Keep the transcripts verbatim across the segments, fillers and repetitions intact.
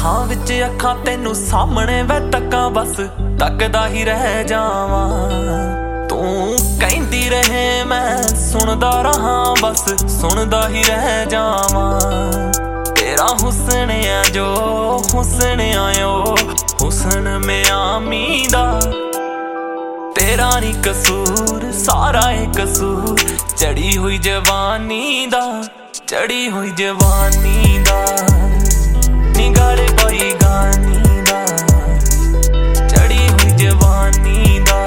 ਅੱਖਾਂ ਵਿੱਚ ਅੱਖਾਂ ਤੈਨੂੰ ਸਾਹਮਣੇ ਵੈ ਤੱਕਾਂ ਬਸ ਤੱਕਦਾ ਹੀ ਰਹਿ ਜਾਵਾਂ। ਤੂੰ ਕਹਿੰਦੀ ਰਹੇ ਮੈਂ ਸੁਣਦਾ ਰਹਾਂ ਬਸ ਸੁਣਦਾ ਹੀ ਰਹਿ ਜਾਵਾਂ। ਤੇਰਾ ਹੁਸਨ ਆ ਜੋ ਹੁਸਨ ਆਇਓ ਹੁਸਨ ਮਿਆਮੀ ਦਾ। ਤੇਰਾ ਨੀ ਕਸੂਰ ਸਾਰਾ ਏ ਕਸੂਰ ਚੜੀ ਹੋਈ ਜਵਾਨੀ ਦਾ ਚੜੀ ਹੋਈ ਜਵਾਨੀ ਦਾ। ਨੀ ਗਾਲੇ ਪਾਈ ਗਾਨੀ ਦਾ ਚੜੀ ਹੋਈ ਜਵਾਨੀ ਦਾ।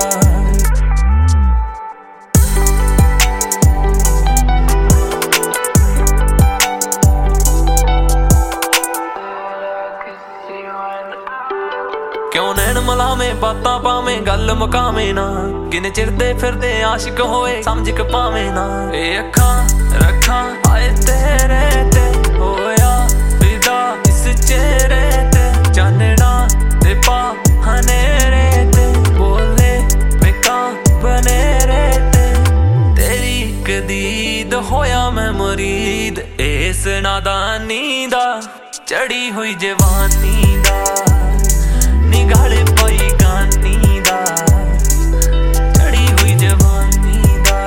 ਕਿਉਂ ਨੈਣ ਮਲਾਵੇਂ ਬਾਤਾਂ ਪਾਵੇਂ ਗੱਲ ਮੁਕਾਵੇਂ ਨਾ। ਕਿੰਨੇ ਚਿਰ ਦੇ ਫਿਰਦੇ ਆਸ਼ਿਕ ਹੋਏ ਸਮਝ ਕੇ ਪਾਵੇਂ ਨਾ। ਇਹ ਅੱਖਾਂ ਰੱਖਾਂ ਆਏ ਤੇਰੇ ਤੇ ਹੋਇਆ ਵਿਦਾ ਇਸ ਚਿਹਰੇ ਤੇ। ਚਾਨਣਾ ਤੇ ਪਾ ਹਨੇਰੇ ਤੇ ਬੋਲੇ ਵੇਕਾਂ ਬਨੇਰੇ ਤੇ। ਤੇਰੀ ਇੱਕ ਦੀਦ ਹੋਇਆ ਮੈਂ ਮੁਰੀਦ ਇਸ ਨਾਦਾਨੀ ਦਾ ਚੜੀ ਹੋਈ ਜਵਾਨੀ ਦਾ। ਨੀ ਗਾਲੇ ਪਾਈ ਗਾਨੀ ਦਾ ਚੜੀ ਹੋਈ ਜਵਾਨੀ ਦਾ।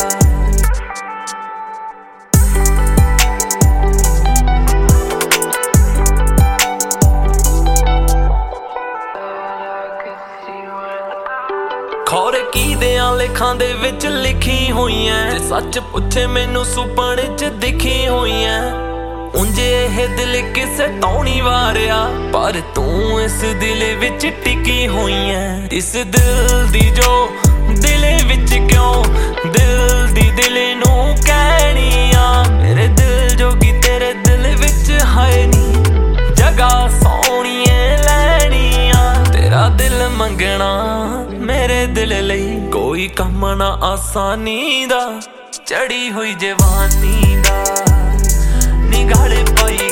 ਖੌਰੇ ਕੀ ਦਿਆਂ ਲੇਖਾਂ ਦੇ ਵਿੱਚ ਲਿਖੀ ਹੋਈਆਂ। ਜੇ ਸੱਚ ਪੁੱਛੇ ਮੈਨੂੰ ਸੁਪਨੇ ਚ ਦਿਖੀ ਹੋਈਆਂ। ਉਂਝੇ ਇਹ ਦਿਲ ਕਿਸੇ ਤੋਂ ਨੀ ਵਾਰਿਆ ਪਰ ਤੂੰ ਇਸ ਦਿਲ ਵਿੱਚ ਟਿਕੀ ਹੋਈ ਐ। ਇਸ ਦਿਲ ਦੀ ਜੋ ਦਿਲ ਵਿੱਚ ਕਿਉਂ ਦਿਲ ਦੀ ਦਿਲ ਨੂੰ ਕਹਿਣੀ ਆ। ਮੇਰੇ ਦਿਲ ਜੋਗੀ ਤੇਰੇ ਦਿਲ ਵਿੱਚ ਹੈ ਨੀ ਜਗ੍ਹਾ ਸੋਹਣੀਏ ਲੈਣੀ ਆ। ਤੇਰਾ ਦਿਲ ਮੰਗਣਾ ਮੇਰੇ ਦਿਲ ਲਈ ਕੋਈ ਕੰਮ ਨਾ ਆਸਾਨੀ ਦਾ ਚੜੀ ਹੋਈ ਜਵਾਨੀ ਦਾ। ਨੀ ਗਾਲੇ ਪਾਈ